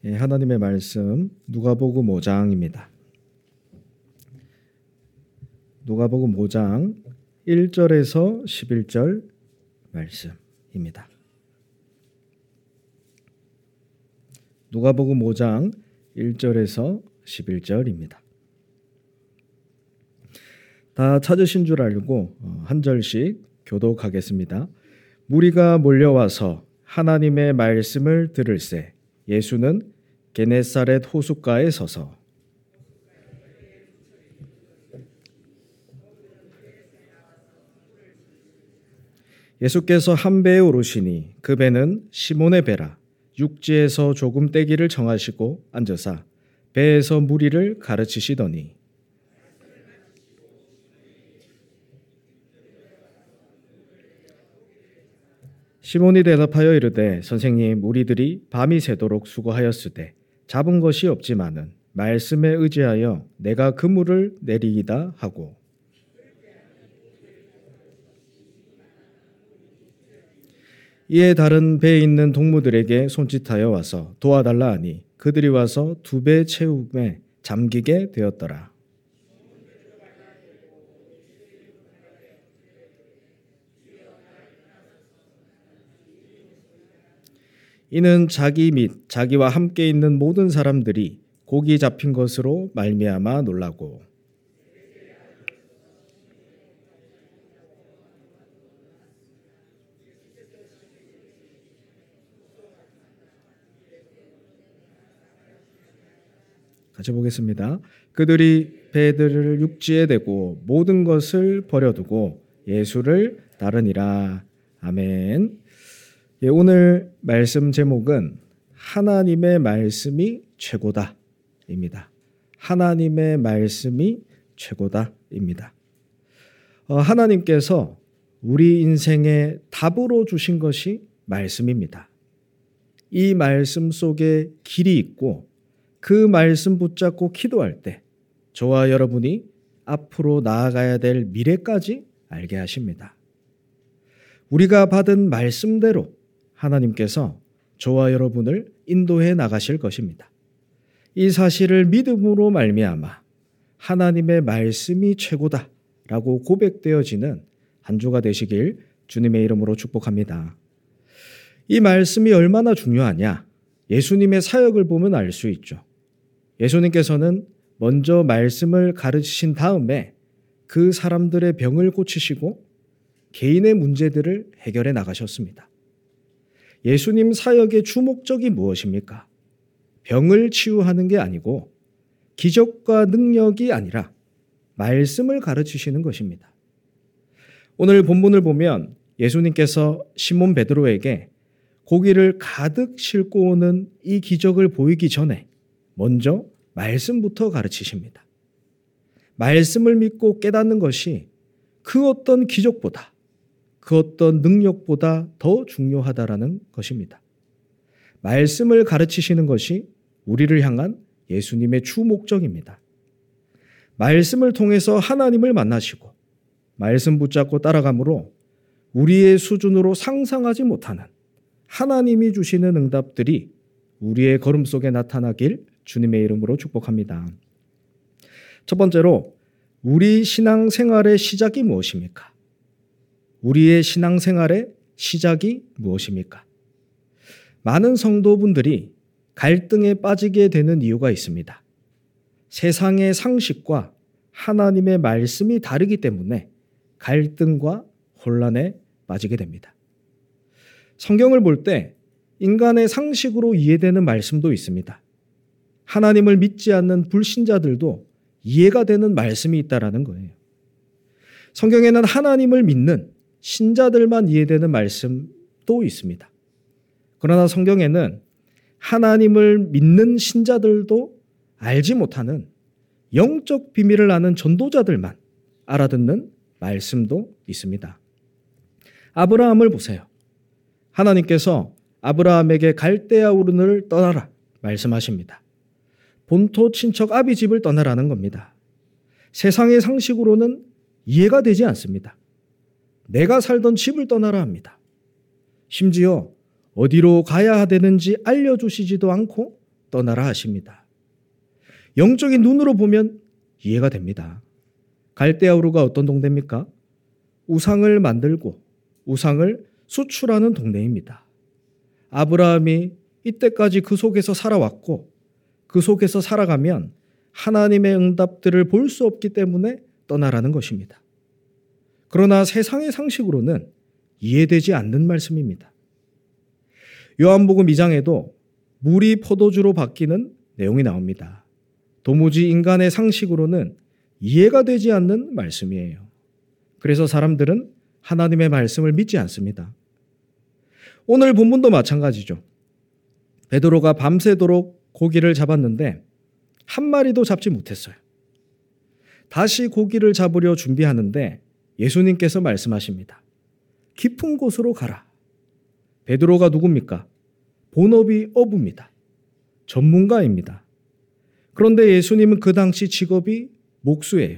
하나님의 말씀 누가복음 5장입니다. 누가복음 5장 1절에서 11절 말씀입니다. 누가복음 5장 1절에서 11절입니다. 다 찾으신 줄 알고 한 절씩 교독하겠습니다. 무리가 몰려와서 하나님의 말씀을 들을새 예수는 게네사렛 호숫가에 서서 예수께서 한 배에 오르시니 그 배는 시몬의 배라. 육지에서 조금 떼기를 정하시고 앉으사 배에서 무리를 가르치시더니 시몬이 대답하여 이르되 선생님, 우리들이 밤이 새도록 수고하였으되 잡은 것이 없지만은 말씀에 의지하여 내가 그물을 내리이다 하고 이에 다른 배에 있는 동무들에게 손짓하여 와서 도와달라 하니 그들이 와서 두 배 채움에 잠기게 되었더라. 이는 자기 및 자기와 함께 있는 모든 사람들이 고기 잡힌 것으로 말미암아 놀라고 같이 보겠습니다. 그들이 배들을 육지에 대고 모든 것을 버려두고 예수를 따르니라. 아멘. 오늘 말씀 제목은 하나님의 말씀이 최고다 입니다. 하나님의 말씀이 최고다 입니다. 하나님께서 우리 인생의 답으로 주신 것이 말씀입니다. 이 말씀 속에 길이 있고 그 말씀 붙잡고 기도할 때 저와 여러분이 앞으로 나아가야 될 미래까지 알게 하십니다. 우리가 받은 말씀대로 하나님께서 저와 여러분을 인도해 나가실 것입니다. 이 사실을 믿음으로 말미암아 하나님의 말씀이 최고다라고 고백되어지는 한 주가 되시길 주님의 이름으로 축복합니다. 이 말씀이 얼마나 중요하냐? 예수님의 사역을 보면 알 수 있죠. 예수님께서는 먼저 말씀을 가르치신 다음에 그 사람들의 병을 고치시고 개인의 문제들을 해결해 나가셨습니다. 예수님 사역의 주목적이 무엇입니까? 병을 치유하는 게 아니고 기적과 능력이 아니라 말씀을 가르치시는 것입니다. 오늘 본문을 보면 예수님께서 시몬 베드로에게 고기를 가득 싣고 오는 이 기적을 보이기 전에 먼저 말씀부터 가르치십니다. 말씀을 믿고 깨닫는 것이 그 어떤 기적보다 그 어떤 능력보다 더 중요하다라는 것입니다. 말씀을 가르치시는 것이 우리를 향한 예수님의 주 목적입니다. 말씀을 통해서 하나님을 만나시고 말씀 붙잡고 따라감으로 우리의 수준으로 상상하지 못하는 하나님이 주시는 응답들이 우리의 걸음 속에 나타나길 주님의 이름으로 축복합니다. 첫 번째로 우리 신앙생활의 시작이 무엇입니까? 우리의 신앙생활의 시작이 무엇입니까? 많은 성도분들이 갈등에 빠지게 되는 이유가 있습니다. 세상의 상식과 하나님의 말씀이 다르기 때문에 갈등과 혼란에 빠지게 됩니다. 성경을 볼 때 인간의 상식으로 이해되는 말씀도 있습니다. 하나님을 믿지 않는 불신자들도 이해가 되는 말씀이 있다라는 거예요. 성경에는 하나님을 믿는 신자들만 이해되는 말씀도 있습니다. 그러나 성경에는 하나님을 믿는 신자들도 알지 못하는 영적 비밀을 아는 전도자들만 알아듣는 말씀도 있습니다. 아브라함을 보세요. 하나님께서 아브라함에게 갈대아 우르를 떠나라 말씀하십니다. 본토 친척 아비 집을 떠나라는 겁니다. 세상의 상식으로는 이해가 되지 않습니다. 내가 살던 집을 떠나라 합니다. 심지어 어디로 가야 되는지 알려주시지도 않고 떠나라 하십니다. 영적인 눈으로 보면 이해가 됩니다. 갈대아우르가 어떤 동네입니까? 우상을 만들고 우상을 수출하는 동네입니다. 아브라함이 이때까지 그 속에서 살아왔고 그 속에서 살아가면 하나님의 응답들을 볼 수 없기 때문에 떠나라는 것입니다. 그러나 세상의 상식으로는 이해되지 않는 말씀입니다. 요한복음 2장에도 물이 포도주로 바뀌는 내용이 나옵니다. 도무지 인간의 상식으로는 이해가 되지 않는 말씀이에요. 그래서 사람들은 하나님의 말씀을 믿지 않습니다. 오늘 본문도 마찬가지죠. 베드로가 밤새도록 고기를 잡았는데 한 마리도 잡지 못했어요. 다시 고기를 잡으려 준비하는데 예수님께서 말씀하십니다. 깊은 곳으로 가라. 베드로가 누굽니까? 본업이 어부입니다. 전문가입니다. 그런데 예수님은 그 당시 직업이 목수예요.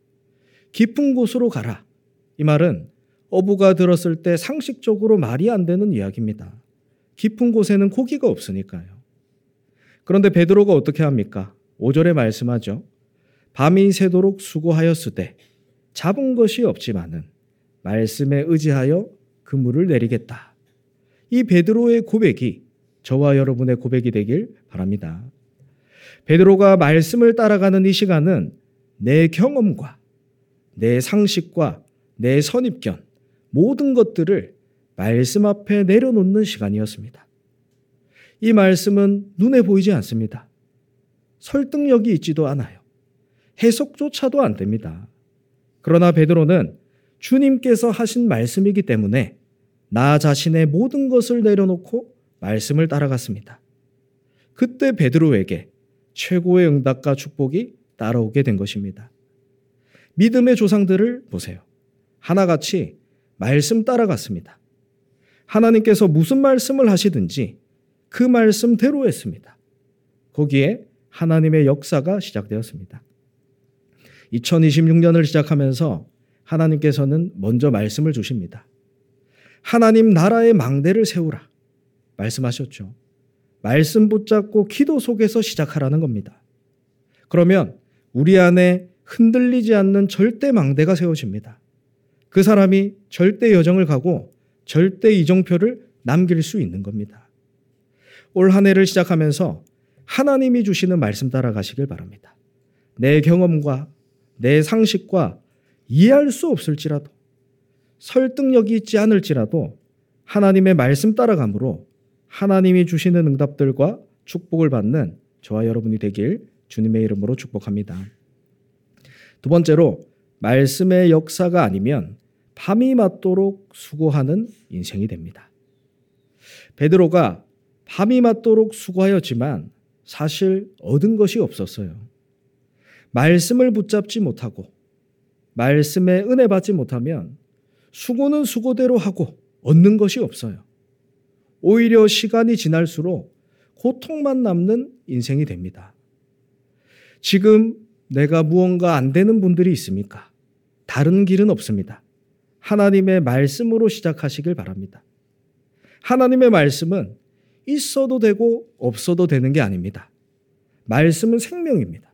깊은 곳으로 가라. 이 말은 어부가 들었을 때 상식적으로 말이 안 되는 이야기입니다. 깊은 곳에는 고기가 없으니까요. 그런데 베드로가 어떻게 합니까? 5절에 말씀하죠. 밤이 새도록 수고하였으되 잡은 것이 없지만은 말씀에 의지하여 그물을 내리겠다. 이 베드로의 고백이 저와 여러분의 고백이 되길 바랍니다. 베드로가 말씀을 따라가는 이 시간은 내 경험과 내 상식과 내 선입견 모든 것들을 말씀 앞에 내려놓는 시간이었습니다. 이 말씀은 눈에 보이지 않습니다. 설득력이 있지도 않아요. 해석조차도 안 됩니다. 그러나 베드로는 주님께서 하신 말씀이기 때문에 나 자신의 모든 것을 내려놓고 말씀을 따라갔습니다. 그때 베드로에게 최고의 응답과 축복이 따라오게 된 것입니다. 믿음의 조상들을 보세요. 하나같이 말씀 따라갔습니다. 하나님께서 무슨 말씀을 하시든지 그 말씀대로 했습니다. 거기에 하나님의 역사가 시작되었습니다. 2026년을 시작하면서 하나님께서는 먼저 말씀을 주십니다. 하나님 나라의 망대를 세우라 말씀하셨죠. 말씀 붙잡고 기도 속에서 시작하라는 겁니다. 그러면 우리 안에 흔들리지 않는 절대 망대가 세워집니다. 그 사람이 절대 여정을 가고 절대 이정표를 남길 수 있는 겁니다. 올 한 해를 시작하면서 하나님이 주시는 말씀 따라가시길 바랍니다. 내 경험과 내 상식과 이해할 수 없을지라도 설득력이 있지 않을지라도 하나님의 말씀 따라감으로 하나님이 주시는 응답들과 축복을 받는 저와 여러분이 되길 주님의 이름으로 축복합니다. 두 번째로 말씀의 역사가 아니면 밤이 맞도록 수고하는 인생이 됩니다. 베드로가 밤이 맞도록 수고하였지만 사실 얻은 것이 없었어요. 말씀을 붙잡지 못하고 말씀에 은혜 받지 못하면 수고는 수고대로 하고 얻는 것이 없어요. 오히려 시간이 지날수록 고통만 남는 인생이 됩니다. 지금 내가 무언가 안 되는 분들이 있습니까? 다른 길은 없습니다. 하나님의 말씀으로 시작하시길 바랍니다. 하나님의 말씀은 있어도 되고 없어도 되는 게 아닙니다. 말씀은 생명입니다.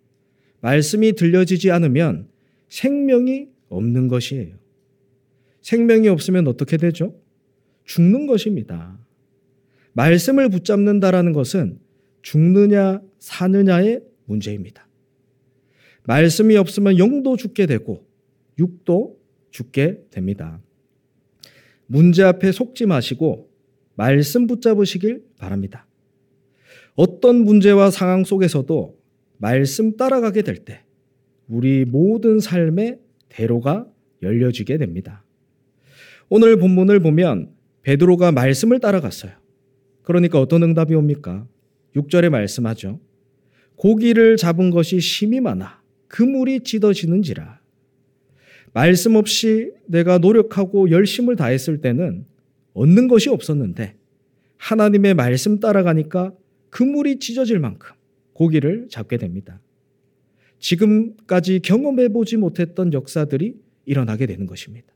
말씀이 들려지지 않으면 생명이 없는 것이에요. 생명이 없으면 어떻게 되죠? 죽는 것입니다. 말씀을 붙잡는다라는 것은 죽느냐 사느냐의 문제입니다. 말씀이 없으면 영도 죽게 되고 육도 죽게 됩니다. 문제 앞에 속지 마시고 말씀 붙잡으시길 바랍니다. 어떤 문제와 상황 속에서도 말씀 따라가게 될 때 우리 모든 삶의 대로가 열려지게 됩니다. 오늘 본문을 보면 베드로가 말씀을 따라갔어요. 그러니까 어떤 응답이 옵니까? 6절에 말씀하죠. 고기를 잡은 것이 심이 많아 그물이 찢어지는지라. 말씀 없이 내가 노력하고 열심을 다했을 때는 얻는 것이 없었는데 하나님의 말씀 따라가니까 그물이 찢어질 만큼 고기를 잡게 됩니다. 지금까지 경험해보지 못했던 역사들이 일어나게 되는 것입니다.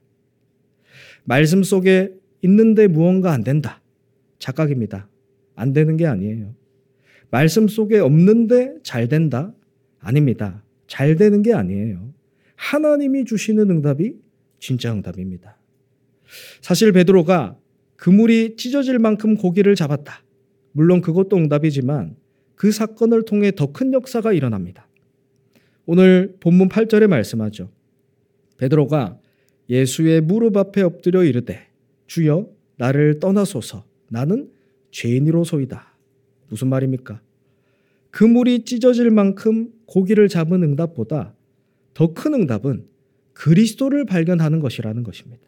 말씀 속에 있는데 무언가 안 된다. 착각입니다. 안 되는 게 아니에요. 말씀 속에 없는데 잘 된다? 아닙니다. 잘 되는 게 아니에요. 하나님이 주시는 응답이 진짜 응답입니다. 사실 베드로가 그물이 찢어질 만큼 고기를 잡았다. 물론 그것도 응답이지만 그 사건을 통해 더 큰 역사가 일어납니다. 오늘 본문 8절에 말씀하죠. 베드로가 예수의 무릎 앞에 엎드려 이르되 주여 나를 떠나소서 나는 죄인이로소이다. 무슨 말입니까? 그물이 찢어질 만큼 고기를 잡은 응답보다 더 큰 응답은 그리스도를 발견하는 것이라는 것입니다.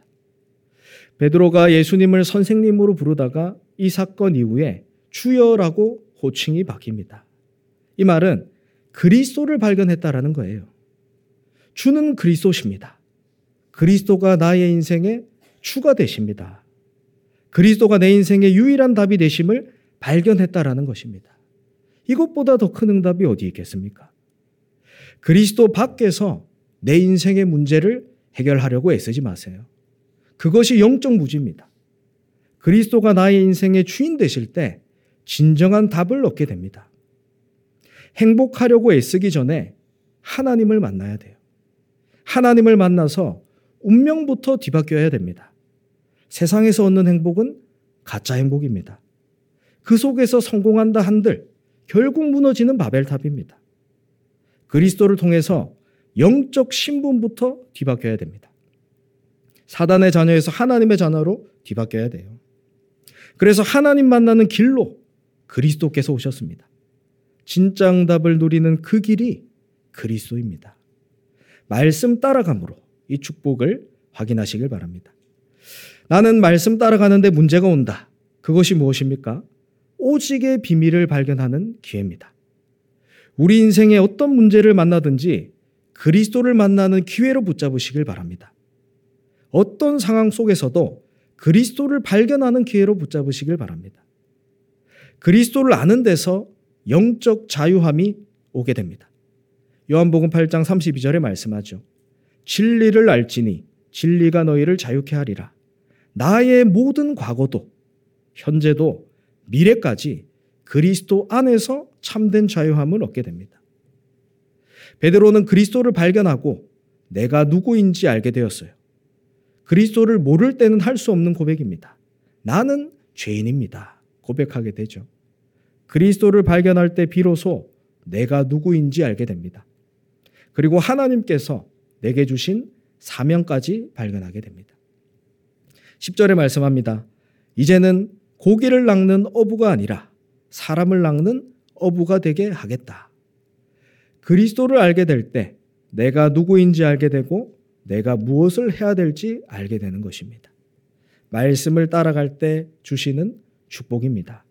베드로가 예수님을 선생님으로 부르다가 이 사건 이후에 주여라고 호칭이 바뀝니다. 이 말은 그리스도를 발견했다라는 거예요. 주는 그리스도십니다. 그리스도가 나의 인생의 주가 되십니다. 그리스도가 내 인생의 유일한 답이 되심을 발견했다라는 것입니다. 이것보다 더 큰 응답이 어디 있겠습니까? 그리스도 밖에서 내 인생의 문제를 해결하려고 애쓰지 마세요. 그것이 영적 무지입니다. 그리스도가 나의 인생의 주인 되실 때 진정한 답을 얻게 됩니다. 행복하려고 애쓰기 전에 하나님을 만나야 돼요. 하나님을 만나서 운명부터 뒤바뀌어야 됩니다. 세상에서 얻는 행복은 가짜 행복입니다. 그 속에서 성공한다 한들 결국 무너지는 바벨탑입니다. 그리스도를 통해서 영적 신분부터 뒤바뀌어야 됩니다. 사단의 자녀에서 하나님의 자녀로 뒤바뀌어야 돼요. 그래서 하나님 만나는 길로 그리스도께서 오셨습니다. 진짜 응답을 누리는 그 길이 그리스도입니다. 말씀 따라감으로 이 축복을 확인하시길 바랍니다. 나는 말씀 따라가는데 문제가 온다. 그것이 무엇입니까? 오직의 비밀을 발견하는 기회입니다. 우리 인생에 어떤 문제를 만나든지 그리스도를 만나는 기회로 붙잡으시길 바랍니다. 어떤 상황 속에서도 그리스도를 발견하는 기회로 붙잡으시길 바랍니다. 그리스도를 아는 데서 영적 자유함이 오게 됩니다. 요한복음 8장 32절에 말씀하죠. 진리를 알지니 진리가 너희를 자유케 하리라. 나의 모든 과거도 현재도 미래까지 그리스도 안에서 참된 자유함을 얻게 됩니다. 베드로는 그리스도를 발견하고 내가 누구인지 알게 되었어요. 그리스도를 모를 때는 할 수 없는 고백입니다. 나는 죄인입니다. 고백하게 되죠. 그리스도를 발견할 때 비로소 내가 누구인지 알게 됩니다. 그리고 하나님께서 내게 주신 사명까지 발견하게 됩니다. 10절에 말씀합니다. 이제는 고기를 낚는 어부가 아니라 사람을 낚는 어부가 되게 하겠다. 그리스도를 알게 될 때 내가 누구인지 알게 되고 내가 무엇을 해야 될지 알게 되는 것입니다. 말씀을 따라갈 때 주시는 축복입니다.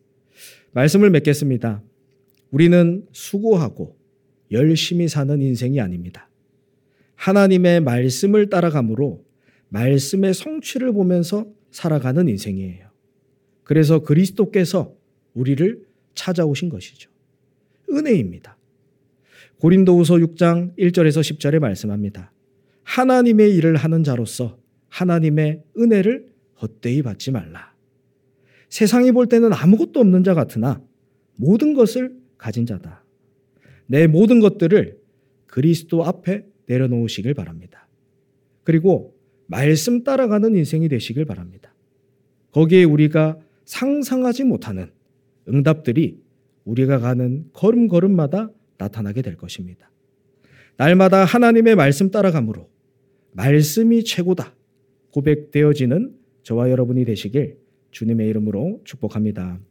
말씀을 맺겠습니다. 우리는 수고하고 열심히 사는 인생이 아닙니다. 하나님의 말씀을 따라감으로 말씀의 성취를 보면서 살아가는 인생이에요. 그래서 그리스도께서 우리를 찾아오신 것이죠. 은혜입니다. 고린도후서 6장 1절에서 10절에 말씀합니다. 하나님의 일을 하는 자로서 하나님의 은혜를 헛되이 받지 말라. 세상이 볼 때는 아무것도 없는 자 같으나 모든 것을 가진 자다. 내 모든 것들을 그리스도 앞에 내려놓으시길 바랍니다. 그리고 말씀 따라가는 인생이 되시길 바랍니다. 거기에 우리가 상상하지 못하는 응답들이 우리가 가는 걸음걸음마다 나타나게 될 것입니다. 날마다 하나님의 말씀 따라감으로 말씀이 최고다 고백되어지는 저와 여러분이 되시길 주님의 이름으로 축복합니다.